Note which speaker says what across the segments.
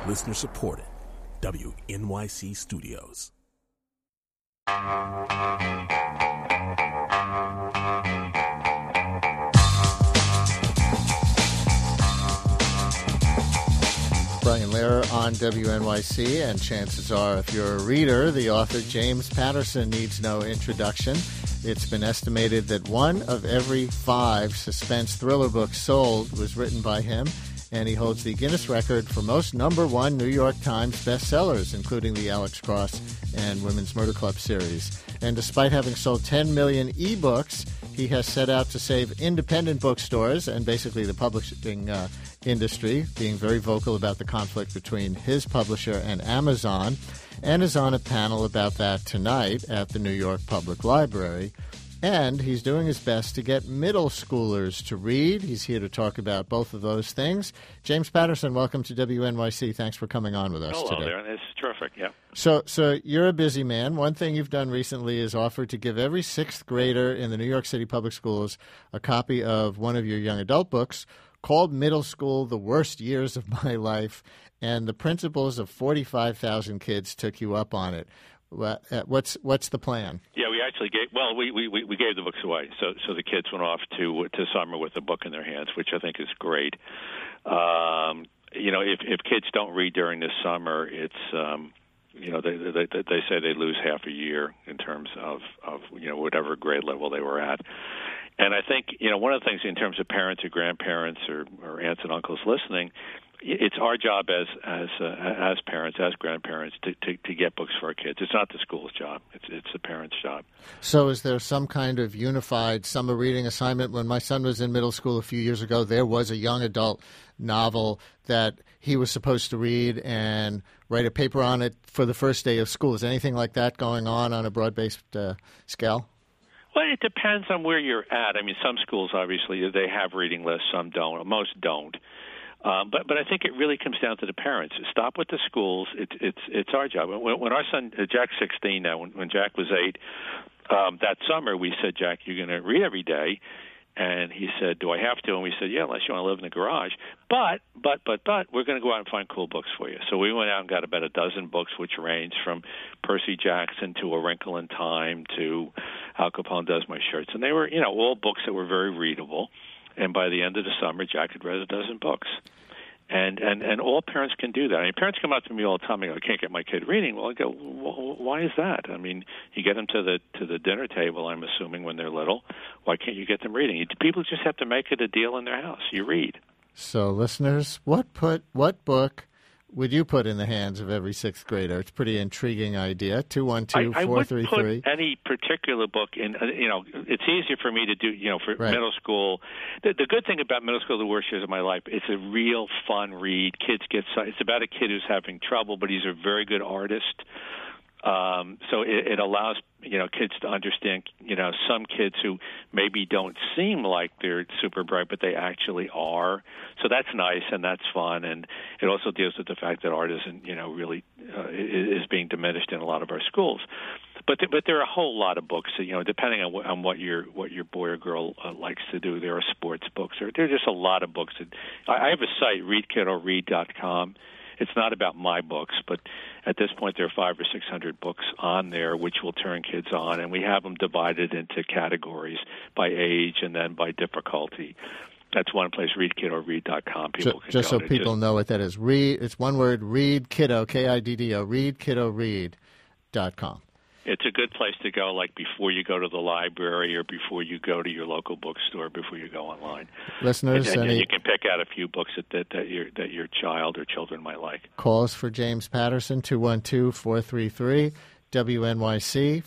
Speaker 1: Listener supported. WNYC Studios.
Speaker 2: Brian Lehrer on WNYC, and chances are, if you're a reader, the author James Patterson needs no introduction. It's been estimated that 1 of every 5 suspense thriller books sold was written by him, and he holds the Guinness record for most #1 New York Times bestsellers, including the Alex Cross and Women's Murder Club series. And despite having sold 10 million e-books, he has set out to save independent bookstores and basically the publishing industry, being very vocal about the conflict between his publisher and Amazon, and is on a panel about that tonight at the New York Public Library. And he's doing his best to get middle schoolers to read. He's here to talk about both of those things. James Patterson, welcome to WNYC. Thanks for coming on with us today.
Speaker 3: Hello there. It's terrific, yeah.
Speaker 2: So you're a busy man. One thing you've done recently is offered to give every 6th grader in the New York City Public Schools a copy of one of your young adult books called Middle School, The Worst Years of My Life, and the principals of 45,000 kids took you up on it. What's the plan?
Speaker 3: Yeah, we actually gave we gave the books away, so the kids went off to summer with a book in their hands, which I think is great. If kids don't read during the summer, it's they say they lose half a year in terms of whatever grade level they were at. And I think one of the things in terms of parents or grandparents or aunts and uncles listening, it's our job as parents, as grandparents, to get books for our kids. It's not the school's job. It's the parents' job.
Speaker 2: So is there some kind of unified summer reading assignment? When my son was in middle school a few years ago, there was a young adult novel that he was supposed to read and write a paper on it for the first day of school. Is anything like that going on a broad-based scale?
Speaker 3: Well, it depends on where you're at. I mean, some schools, obviously, they have reading lists. Some don't. Most don't. But I think it really comes down to the parents. Stop with the schools. It's our job. When our son, Jack's 16 now, when Jack was 8, that summer we said, Jack, you're going to read every day. And he said, do I have to? And we said, yeah, unless you want to live in the garage. But we're going to go out and find cool books for you. So we went out and got about a dozen books, which range from Percy Jackson to A Wrinkle in Time to Al Capone Does My Shirts. And they were, all books that were very readable. And by the end of the summer, Jack had read a dozen books. And all parents can do that. I mean, parents come up to me all the time and go, I can't get my kid reading. Well, I go, why is that? I mean, you get them to the dinner table, I'm assuming, when they're little. Why can't you get them reading? People just have to make it a deal in their house. You read. So,
Speaker 2: listeners, what book would you put in the hands of every 6th grader? It's a pretty intriguing idea. 212-433.
Speaker 3: I wouldn't put any particular book in. It's easier for me to do. For
Speaker 2: right.
Speaker 3: Middle school. The good thing about Middle School, The Worst Years of My Life, it's a real fun read. It's about a kid who's having trouble, but he's a very good artist. So it allows kids to understand some kids who maybe don't seem like they're super bright, but they actually are. So that's nice and that's fun, and it also deals with the fact that art isn't really is being diminished in a lot of our schools. But there are a whole lot of books. Depending on what your boy or girl likes to do, there are sports books. There are just a lot of books. I have a site, readkiddoread.com. It's not about my books, but at this point there are 500 or 600 books on there which will turn kids on, and we have them divided into categories by age and then by difficulty. That's one place, readkiddoread.com. People can
Speaker 2: just
Speaker 3: go
Speaker 2: so people know what that is. It's one word, Read Kiddo, Kiddo, readkiddoread.com.
Speaker 3: It's a good place to go, like before you go to the library or before you go to your local bookstore, before you go online.
Speaker 2: Listeners,
Speaker 3: and you can pick out a few books that your child or children might like.
Speaker 2: Calls for James Patterson, 212-433, WNYC,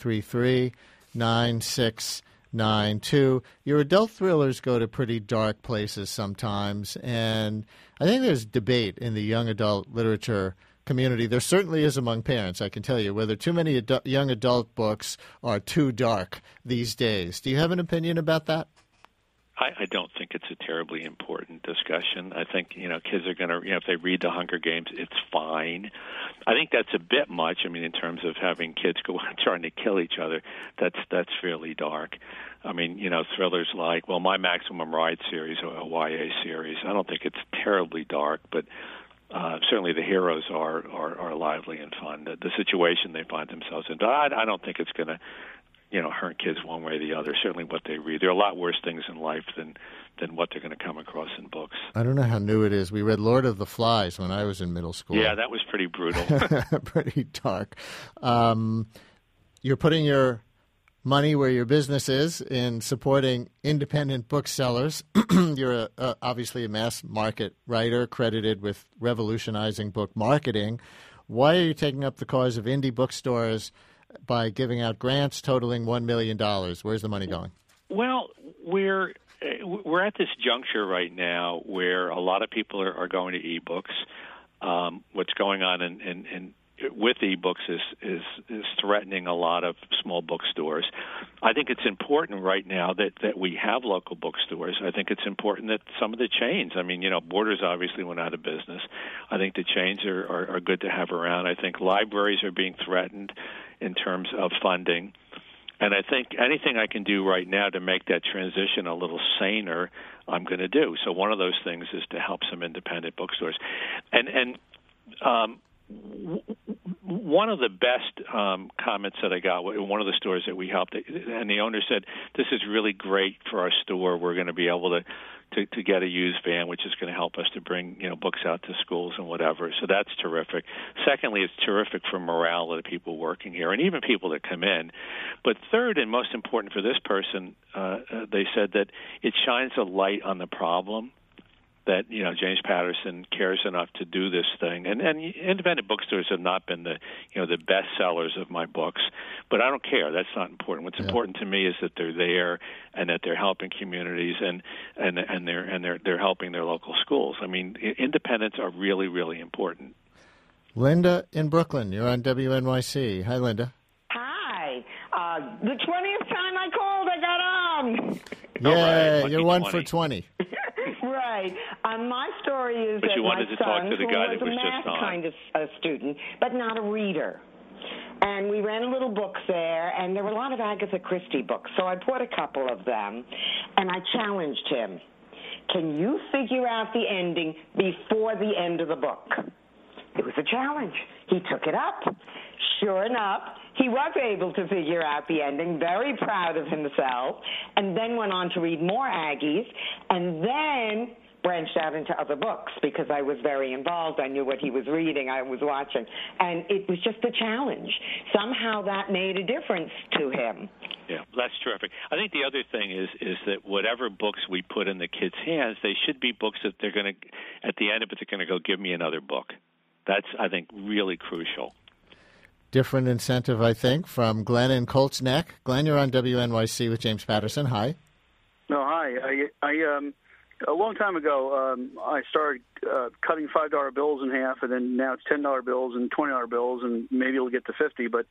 Speaker 2: 433-9692. Your adult thrillers go to pretty dark places sometimes, and I think there's debate in the young adult literature community. There certainly is among parents, I can tell you, whether too many young adult books are too dark these days. Do you have an opinion about that?
Speaker 3: I don't think it's a terribly important discussion. I think, kids are going to, if they read The Hunger Games, it's fine. I think that's a bit much. I mean, in terms of having kids go out trying to kill each other, that's fairly dark. I mean, thrillers like, My Maximum Ride series or a YA series, I don't think it's terribly dark, but certainly the heroes are lively and fun. The situation they find themselves in. I don't think it's going to, hurt kids one way or the other. Certainly what they read. There are a lot worse things in life than what they're going to come across in books.
Speaker 2: I don't know how new it is. We read Lord of the Flies when I was in middle school.
Speaker 3: Yeah, that was pretty brutal.
Speaker 2: Pretty dark. You're putting your money where your business is in supporting independent booksellers. You're obviously a mass market writer credited with revolutionizing book marketing. Why are you taking up the cause of indie bookstores by giving out grants totaling $1 million? Where's the money going?
Speaker 3: Well, we're at this juncture right now where a lot of people are going to ebooks. What's going on in with ebooks is threatening a lot of small bookstores. I think it's important right now that we have local bookstores. I think it's important that some of the chains, Borders obviously went out of business. I think the chains are good to have around. I think libraries are being threatened in terms of funding. And I think anything I can do right now to make that transition a little saner, I'm going to do. So one of those things is to help some independent bookstores. And one of the best comments that I got in one of the stores that we helped, and the owner said, "This is really great for our store. We're going to be able to get a used van, which is going to help us to bring books out to schools and whatever." So that's terrific. Secondly, it's terrific for morale of the people working here and even people that come in. But third, and most important for this person, they said that it shines a light on the problem. That James Patterson cares enough to do this thing, and independent bookstores have not been the the best sellers of my books, but I don't care. That's not important. What's important to me is that they're there and that they're helping communities and they're helping their local schools. Independents are really, really important.
Speaker 2: Linda in Brooklyn, you're on WNYC. Hi, Linda.
Speaker 4: Hi. The 20th time I called, I got on.
Speaker 2: Yeah,
Speaker 3: right.
Speaker 2: You're 1 for 20.
Speaker 4: Right. My story is
Speaker 3: but
Speaker 4: that
Speaker 3: you wanted
Speaker 4: my
Speaker 3: to talk
Speaker 4: son,
Speaker 3: to the
Speaker 4: who
Speaker 3: guy
Speaker 4: was
Speaker 3: that was
Speaker 4: a math
Speaker 3: just on.
Speaker 4: kind of student, but not a reader. And we ran a little book fair, and there were a lot of Agatha Christie books, so I bought a couple of them, and I challenged him. Can you figure out the ending before the end of the book? It was a challenge. He took it up. Sure enough, he was able to figure out the ending, very proud of himself, and then went on to read more Aggies, and then branched out into other books because I was very involved. I knew what he was reading. I was watching. And it was just a challenge. Somehow that made a difference to him.
Speaker 3: Yeah, that's terrific. I think the other thing is that whatever books we put in the kids' hands, they should be books that they're going to, at the end of it, they're going to go, give me another book. That's, I think, really crucial.
Speaker 2: Different incentive, I think, from Glenn in Colts Neck. Glenn, you're on WNYC with James Patterson. Hi.
Speaker 5: No, hi. I a long time ago, I started cutting $5 bills in half, and then now it's $10 bills and $20 bills, and maybe it'll get to 50. But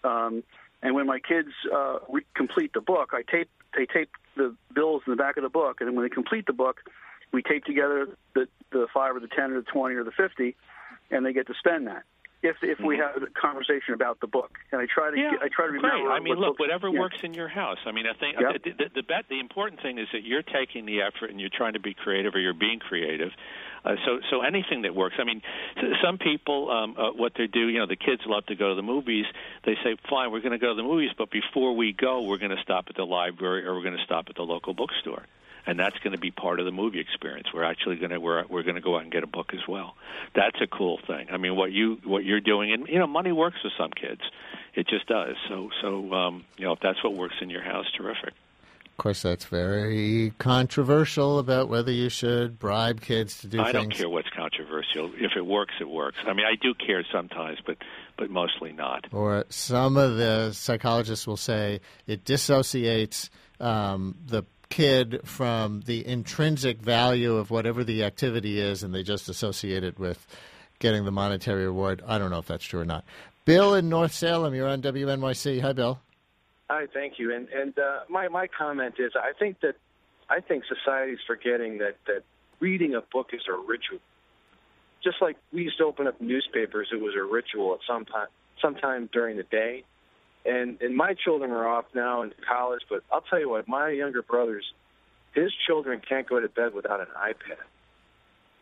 Speaker 5: and when my kids complete the book, they tape the bills in the back of the book, and then when they complete the book, we tape together the 5 or the 10 or the 20 or the 50, and they get to spend that. If we have a conversation about the book, and I try to remember.
Speaker 3: Great. Look, whatever works in your house. I think the important thing is that you're taking the effort and you're trying to be creative, or you're being creative. So anything that works. Some people, what they do, the kids love to go to the movies. They say, fine, we're going to go to the movies, but before we go, we're going to stop at the library or we're going to stop at the local bookstore. And that's going to be part of the movie experience. We're actually going to go out and get a book as well. That's a cool thing. What you're doing, and money works for some kids. It just does. So if that's what works in your house, terrific.
Speaker 2: Of course, that's very controversial about whether you should bribe kids to do things.
Speaker 3: I don't care what's controversial. If it works, it works. I do care sometimes, but mostly not.
Speaker 2: Or some of the psychologists will say it dissociates the kid from the intrinsic value of whatever the activity is, and they just associate it with getting the monetary reward. I don't know if that's true or not. Bill in North Salem, you're on WNYC. Hi, Bill.
Speaker 6: Hi, thank you. And my comment is I think society's forgetting that reading a book is a ritual. Just like we used to open up newspapers, it was a ritual at sometime during the day. And my children are off now into college, but I'll tell you what, my younger brothers, his children can't go to bed without an iPad.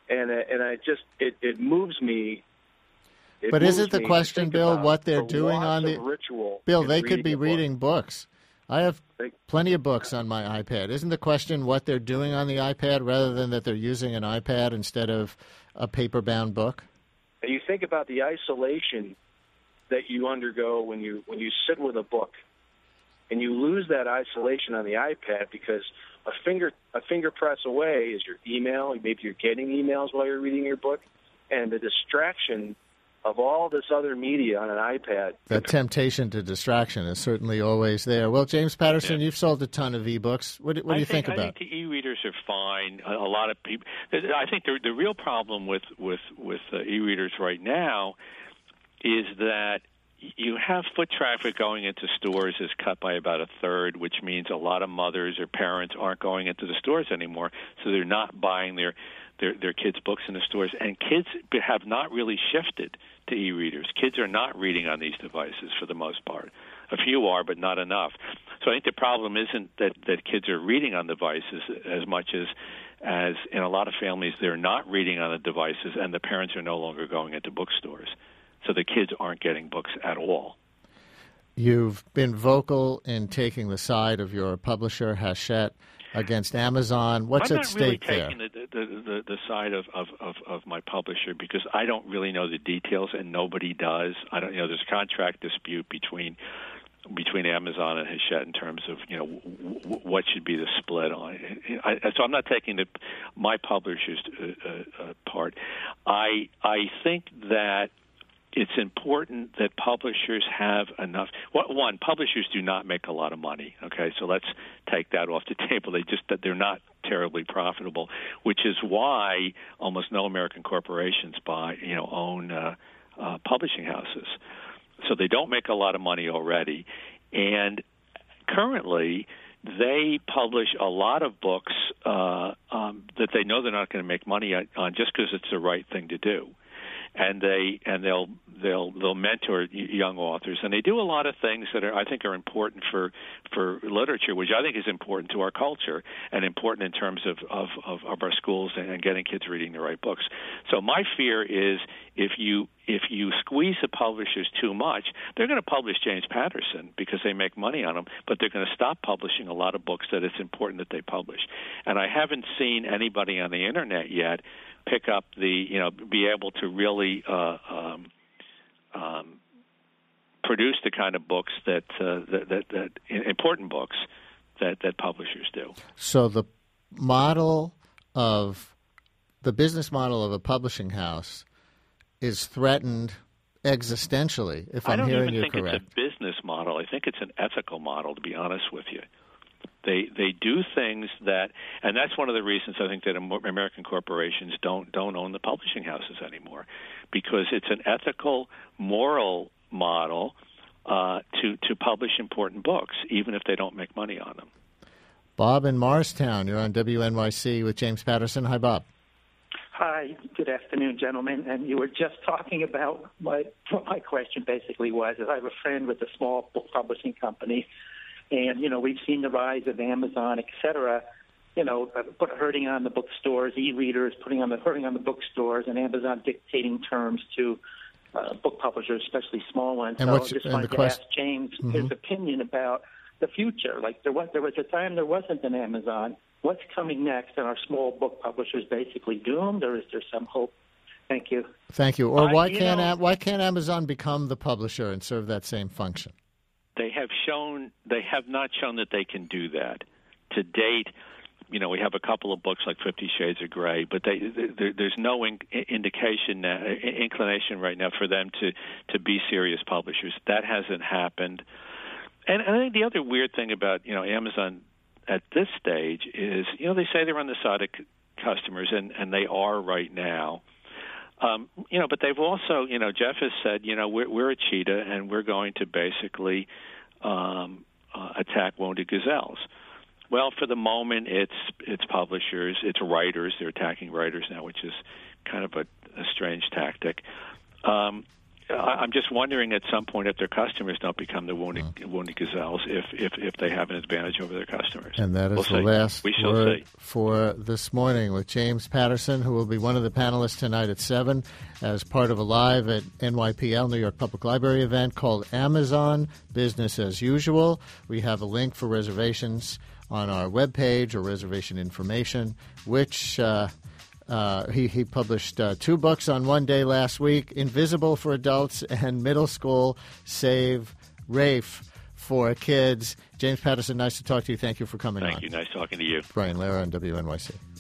Speaker 6: and I just it moves me.
Speaker 2: But isn't the question, Bill, what they're doing on the
Speaker 6: ritual?
Speaker 2: Bill, they could be reading books. I have plenty of books on my iPad. Isn't the question what they're doing on the iPad rather than that they're using an iPad instead of a paper-bound book?
Speaker 6: And you think about the isolation that you undergo when you sit with a book, and you lose that isolation on the iPad because a finger press away is your email. Maybe you're getting emails while you're reading your book, and the distraction of all this other media on an iPad.
Speaker 2: That temptation to distraction is certainly always there. Well, James Patterson, you've sold a ton of e-books. What do you think about?
Speaker 3: I think the e-readers are fine. A lot of people. I think the real problem with e-readers right now is that you have foot traffic going into stores is cut by about a third, which means a lot of mothers or parents aren't going into the stores anymore, so they're not buying their kids' books in the stores. And kids have not really shifted to e-readers. Kids are not reading on these devices for the most part. A few are, but not enough. So I think the problem isn't that kids are reading on devices as much as in a lot of families they're not reading on the devices, and the parents are no longer going into bookstores. So the kids aren't getting books at all.
Speaker 2: You've been vocal in taking the side of your publisher, Hachette, against Amazon. What's at stake there?
Speaker 3: I'm not really taking the side of my publisher because I don't really know the details, and nobody does. I don't. There's a contract dispute between Amazon and Hachette in terms of what should be the split on it. So I'm not taking my publisher's part. I think that it's important that publishers have enough. One, publishers do not make a lot of money. Okay, so let's take that off the table. They're not terribly profitable, which is why almost no American corporations own publishing houses. So they don't make a lot of money already, and currently they publish a lot of books that they know they're not going to make money on just because it's the right thing to do. And they'll mentor young authors, and they do a lot of things that I think are important for literature, which I think is important to our culture and important in terms of our schools and getting kids reading the right books. So my fear is if you squeeze the publishers too much, they're going to publish James Patterson because they make money on them, but they're going to stop publishing a lot of books that it's important that they publish. And I haven't seen anybody on the internet yet pick up be able to really produce the kind of books that important books that publishers do.
Speaker 2: So the business model of a publishing house is threatened existentially, if I'm hearing you correct.
Speaker 3: I don't even think it's a business model. I think it's an ethical model, to be honest with you. They do things that, and that's one of the reasons I think that American corporations don't own the publishing houses anymore, because it's an ethical, moral model to publish important books, even if they don't make money on them.
Speaker 2: Bob in Morristown, you're on WNYC with James Patterson. Hi, Bob.
Speaker 7: Hi, good afternoon, gentlemen. And you were just talking about what my question basically was. Is I have a friend with a small book publishing company. And, we've seen the rise of Amazon, et cetera, hurting on the bookstores, e-readers hurting on the bookstores, and Amazon dictating terms to book publishers, especially small ones.
Speaker 2: And
Speaker 7: so I just wanted to ask James his opinion about the future. Like there was a time there wasn't an Amazon. What's coming next? And are small book publishers basically doomed, or is there some hope? Thank you.
Speaker 2: Thank you. Or why can't Amazon become the publisher and serve that same function?
Speaker 3: They have not shown that they can do that. To date, we have a couple of books like 50 Shades of Grey, but there's no inclination right now for them to be serious publishers. That hasn't happened. And I think the other weird thing about, Amazon at this stage is, they say they're on the side of customers, and they are right now. But they've also, Jeff has said, we're a cheetah, and we're going to basically attack wounded gazelles. Well, for the moment, it's publishers, it's writers. They're attacking writers now, which is kind of a strange tactic. I'm just wondering at some point if their customers don't become the wounded gazelles if they have an advantage over their customers.
Speaker 2: And that is the last word for this morning with James Patterson, who will be one of the panelists tonight at 7 as part of a live at NYPL, New York Public Library event called Amazon Business as Usual. We have a link for reservations on our webpage or reservation information, which he published 2 books on one day last week, Invisible for Adults and Middle School, Save Rafe for Kids. James Patterson, nice to talk to you. Thank you for coming on.
Speaker 3: Thank you. Nice talking to you.
Speaker 2: Brian Lehrer on WNYC.